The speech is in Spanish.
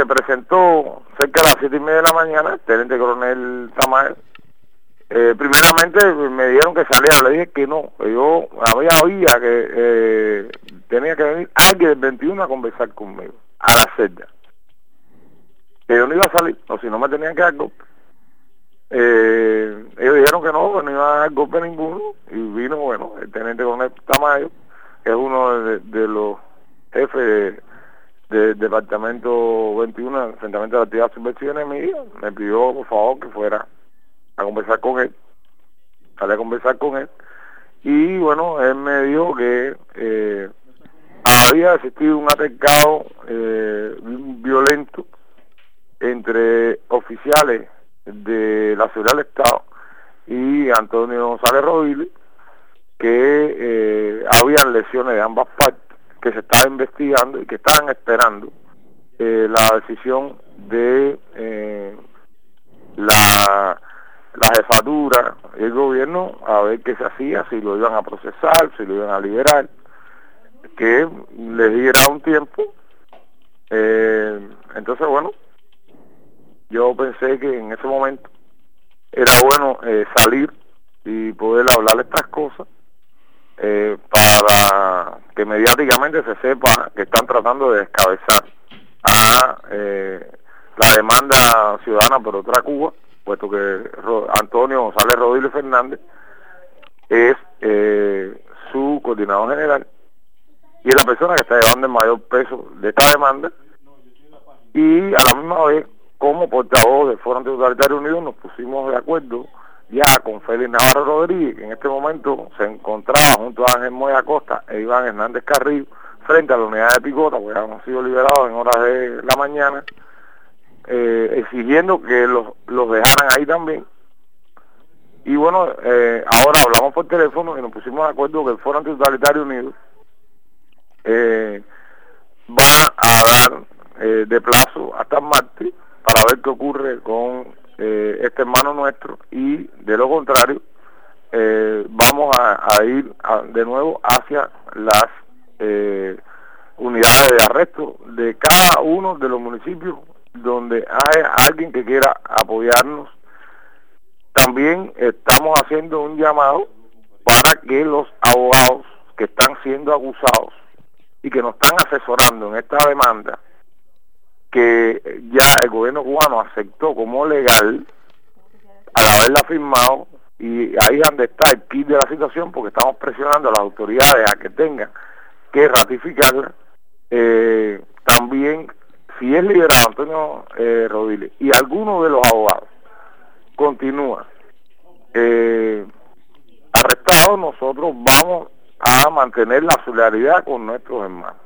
se presentó cerca de las 7:30 de la mañana, el teniente coronel Tamayo. Primeramente me dijeron que salía, le dije que no, que yo había que tenía que venir alguien del 21 a conversar conmigo, a la celda. Que yo no iba a salir, o si no me tenían que dar golpe. Ellos dijeron que no iba a dar golpe ninguno, y vino, bueno, el teniente coronel Tamayo, que es uno de los jefes del departamento 21 del enfrentamiento de la actividad subversiva enemiga, me pidió por favor que fuera a conversar con él, salí a conversar con él, y bueno, él me dijo que había existido un altercado violento entre oficiales de la seguridad del Estado y Antonio González Rodríguez, que habían lesiones de ambas partes, que se estaba investigando y que estaban esperando la decisión de la jefatura y el gobierno a ver qué se hacía, si lo iban a procesar, si lo iban a liberar, que les diera un tiempo. Entonces, bueno, yo pensé que en ese momento era bueno salir y poder hablar estas cosas para que mediáticamente se sepa que están tratando de descabezar a la demanda ciudadana por otra Cuba, puesto que Antonio González Rodríguez Fernández es su coordinador general y es la persona que está llevando el mayor peso de esta demanda, y a la misma vez como portavoz del Foro Antitotalitario Unido nos pusimos de acuerdo ya con Félix Navarro Rodríguez, que en este momento se encontraba junto a Ángel Moya Acosta e Iván Hernández Carrillo frente a la unidad de Picota, porque han sido liberados en horas de la mañana, exigiendo que los dejaran ahí también. Y bueno, ahora hablamos por teléfono y nos pusimos de acuerdo que el Foro Antitotalitario Unido va a dar de plazo hasta el martes para ver qué ocurre con este hermano nuestro, y de lo contrario vamos a ir de nuevo hacia las unidades de arresto de cada uno de los municipios donde hay alguien que quiera apoyarnos. También estamos haciendo un llamado para que los abogados que están siendo acusados y que nos están asesorando en esta demanda, que ya el gobierno cubano aceptó como legal al haberla firmado, y ahí es donde está el kit de la situación, porque estamos presionando a las autoridades a que tengan que ratificarla. También, si es liberado Antonio Rodríguez y alguno de los abogados continúa arrestado, nosotros vamos a mantener la solidaridad con nuestros hermanos.